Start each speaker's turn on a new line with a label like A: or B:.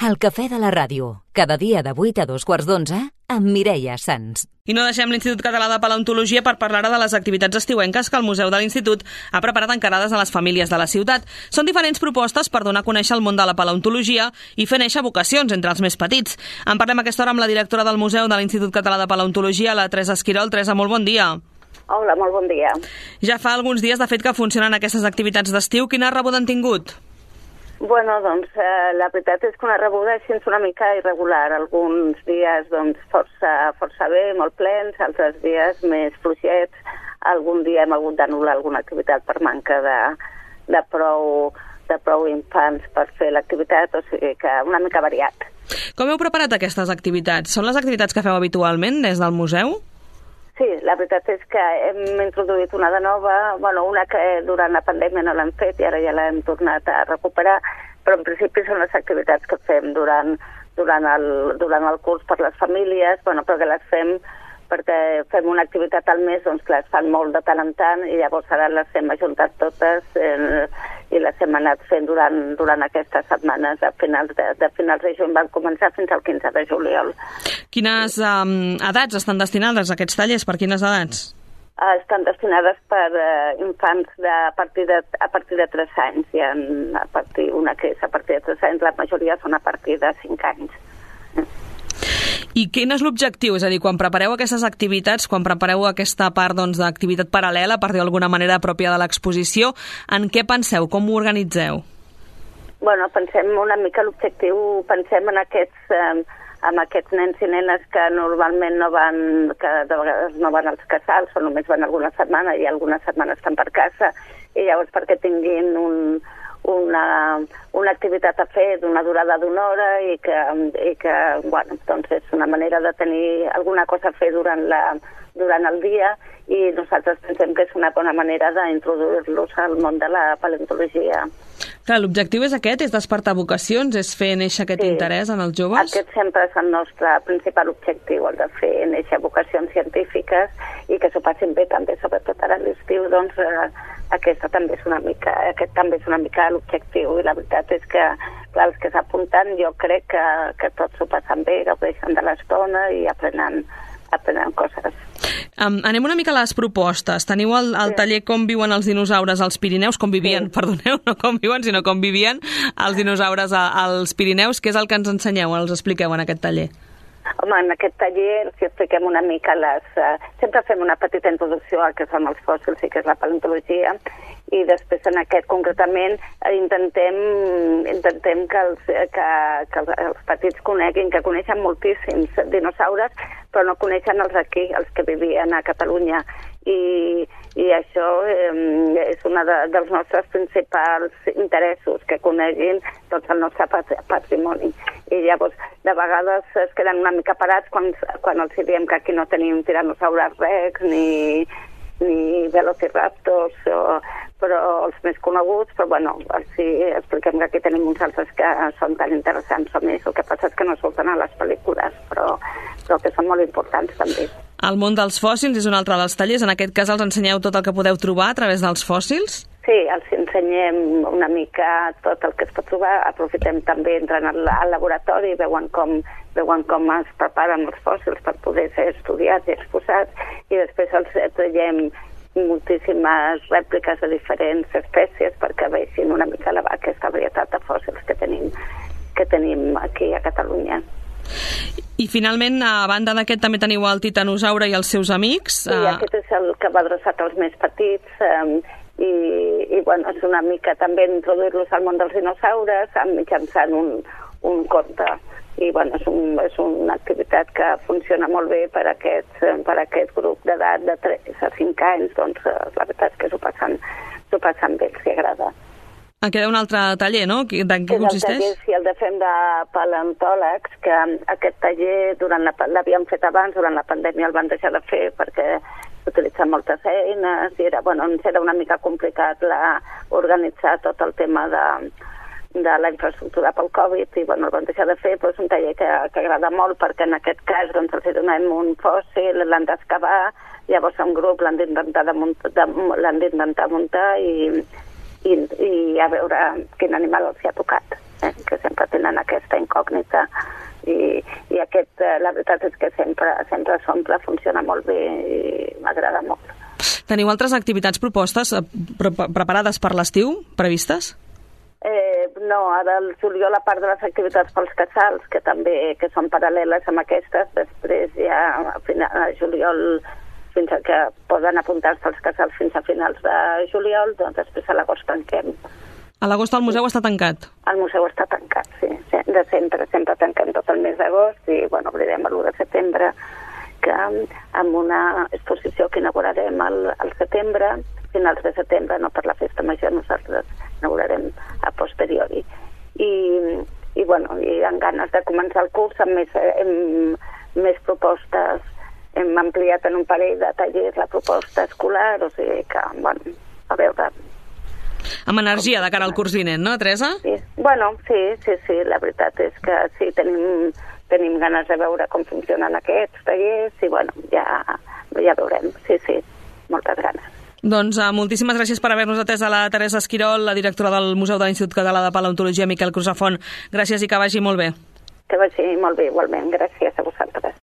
A: El cafè de la ràdio, cada dia de 8 a 2:15 amb Mireia Sans.
B: I no deixem l'Institut Català de Paleontologia per parlar de les activitats estiuenques que el Museu de l'Institut ha preparat encarades a les famílies de la ciutat. Són diferents propostes per donar a conèixer el món de la paleontologia i fer néixer vocacions entre els més petits. En parlem a aquesta hora amb la directora del Museu de l'Institut Català de Paleontologia, la Teresa Esquirol. Teresa, molt bon dia.
C: Hola, molt bon dia.
B: Ja fa alguns dies, de fet, que funcionen aquestes activitats d'estiu. Quina rebuda han tingut?
C: Bueno, doncs la veritat és que una rebuda és una mica irregular. Alguns dies doncs, força bé, molt plens, altres dies més fluixets. Algun dia hem hagut d'anul·lar alguna activitat per manca de prou infants per fer l'activitat, o sigui que una mica variat.
B: Com heu preparat aquestes activitats? Són les activitats que feu habitualment des del museu?
C: Sí, la veritat és que hem introduït una de nova, una que durant la pandèmia no l'hem fet i ara ja l'hem tornat a recuperar, però en principi són les activitats que fem durant el curs per les famílies, perquè les fem perquè fem una activitat al mes, doncs que les fan molt de tant en tant i llavors ara les hem ajuntat totes i les hem anat fent durant aquestes setmanes de finals de juny. Van començar fins al 15 de juliol.
B: Quines edats estan destinades a aquests tallers? Per quines edats?
C: Estan destinades per infants a partir de 3 anys. Hi ha una que és a partir de 3 anys, la majoria són a partir de 5 anys.
B: I quin és l'objectiu? És a dir, quan prepareu aquestes activitats, quan prepareu aquesta part d'activitat paral·lela, per dir d'alguna manera pròpia de l'exposició, en què penseu? Com ho organitzeu?
C: Pensem una mica l'objectiu, pensem en aquests nens i nenes que normalment que de vegades no van als casals o només van alguna setmana i algunes setmanes estan per casa, i llavors perquè tinguin una activitat a fer d'una durada d'una hora i que doncs és una manera de tenir alguna cosa a fer durant el dia, i nosaltres pensem que és una bona manera d'introduir-los al món de la paleontologia.
B: Clar, l'objectiu és aquest, és despertar vocacions, és fer néixer aquest interès en els joves?
C: Aquest sempre és el nostre principal objectiu, el de fer néixer vocacions científiques i que s'ho passin bé també, sobretot ara a l'estiu, doncs aquest també és una mica l'objectiu, i la veritat és que clar, els que s'apunten jo crec que tots s'ho passen bé, gaudeixen de l'estona i aprenen coses.
B: Anem una mica a les propostes. Teniu el taller Com viuen els dinosaures als Pirineus, com vivien, perdoneu, no com viuen, sinó com vivien els dinosaures als Pirineus. Què és el que ens ensenyeu, els expliqueu en aquest taller?
C: Home, en aquest taller si expliquem una mica sempre fem una petita introducció al que són els fòssils i que és la paleontologia, i després en aquest concretament intentem que els petits coneguin, que coneixen moltíssims dinosaures, però no coneixen els aquí, els que vivien a Catalunya, i això és un dels nostres principals interessos, que coneguin tot el nostre patrimoni. I llavors, de vegades es queden una mica parats quan els diem que aquí no tenim tiranosaures rex ni velociraptors, però els més coneguts, però així expliquem que aquí tenim uns altres que són tan interessants o més. El que passa és que no surten a les pel·lícules, però que són molt importants també.
B: El món dels fòssils és un altre dels tallers. En aquest cas els ensenyeu tot el que podeu trobar a través dels fòssils?
C: Sí, els ensenyem una mica tot el que es pot trobar. Aprofitem també, entren al laboratori, veuen com es preparen els fòssils per poder ser estudiats i exposats, i després els traiem moltíssimes rèpliques de diferents espècies perquè vegin una mica aquesta varietat de fòssils que tenim aquí a Catalunya.
B: I finalment, a banda d'aquest, també teniu el titanosaure i els seus amics.
C: Sí, aquest és el que va adreçat als més petits, i és una mica també introduir-los al món dels dinosaures mitjançant un conte. I és una activitat que funciona molt bé per aquest grup d'edat de 3 a 5 anys, doncs la veritat és que s'ho passen bé, els agrada.
B: Queda un altre taller, no? De què consisteix?
C: El de fem de paleontòlegs, que aquest taller l'havíem fet abans, durant la pandèmia el van deixar de fer perquè s'utilitzen moltes eines i era una mica complicat organitzar tot el tema de la infraestructura pel Covid, i el van deixar de fer, però és un taller que agrada molt perquè en aquest cas els donem un fòssil, l'han d'excavar, llavors un grup l'han d'intentar muntar i a veure quin animal els hi ha tocat. que sempre tenen aquesta incògnita i la veritat és que sempre s'omple, funciona molt bé i m'agrada molt.
B: Teniu altres activitats propostes preparades per l'estiu, previstes?
C: No, ara al juliol, a part de les activitats pels casals, que també són paral·leles amb aquestes, després ja a juliol, fins que poden apuntar-se als casals fins a finals de juliol, doncs després a l'agost tanquem.
B: A l'agost el museu està tancat?
C: El museu està tancat, sí, de sempre tanquem tot el mes d'agost i obrirem l'1 de setembre, que amb una exposició que inaugurarem al setembre, finals de setembre, no per la festa major, nosaltres inaugurarem a posteriori. I amb ganes de començar el curs amb més propostes. Hem ampliat en un parell de tallers la proposta escolar, o sigui que, a veure...
B: Amb energia de cara al curs vinent, no, Teresa?
C: Sí, sí, la veritat és que sí, tenim ganes de veure com funcionen aquests tallers i, ja veurem, sí, moltes ganes.
B: Doncs moltíssimes gràcies per haver-nos atès a la Teresa Esquirol, la directora del Museu de l'Institut Català de Paleontologia, Miquel Crusafont. Gràcies i que vagi molt bé.
C: Que vagi molt bé, igualment. Gràcies a vosaltres.